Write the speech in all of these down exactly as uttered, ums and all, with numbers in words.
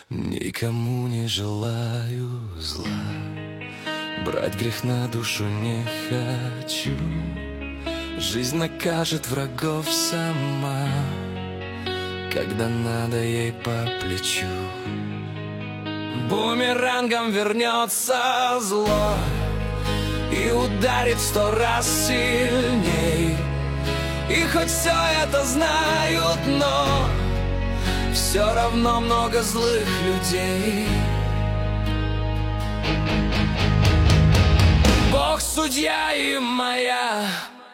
Никому не желаю зла, брать грех на душу не хочу. Жизнь накажет врагов сама, когда надо ей по плечу. Бумерангом вернется зло и ударит в сто раз сильней. И хоть все это знают, но все равно много злых людей. Бог судья и моя,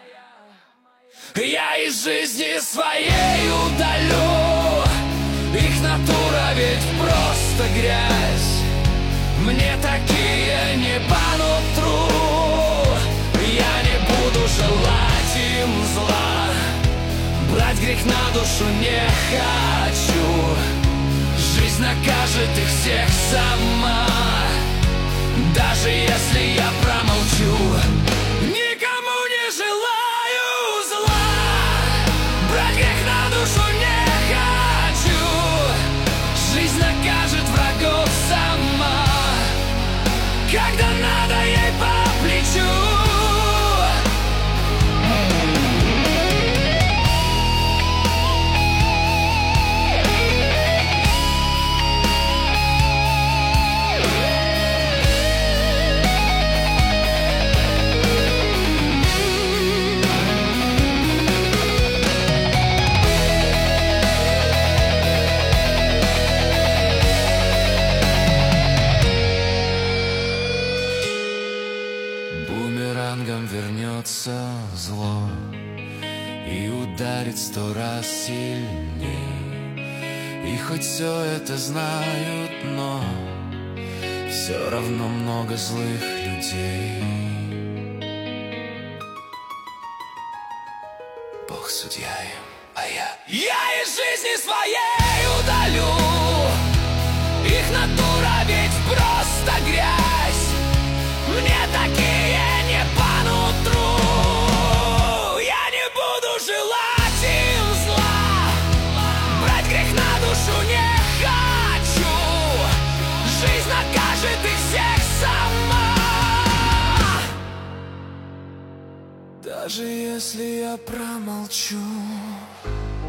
я из жизни своей удалю. Их натура ведь просто грязь, мне такие не по нутру. Я не буду желать им зла, брать грех на душу не хочу. Жизнь накажет их всех сама, даже если я промолчу. Никому не желаю зла, брать грех на душу не хочу. Жизнь накажет врагов сама, когда надо ей по плечу. Бумерангом вернется зло и ударит сто раз сильней. И хоть все это знают, но все равно много злых людей. Бог судья им, а я Я из жизни своей удалю. Их натура ведь просто грязь, мне такие не по нутру. Я не буду желать им зла, брать грех на душу не хочу. Жизнь накажет их всех сама, даже если я промолчу.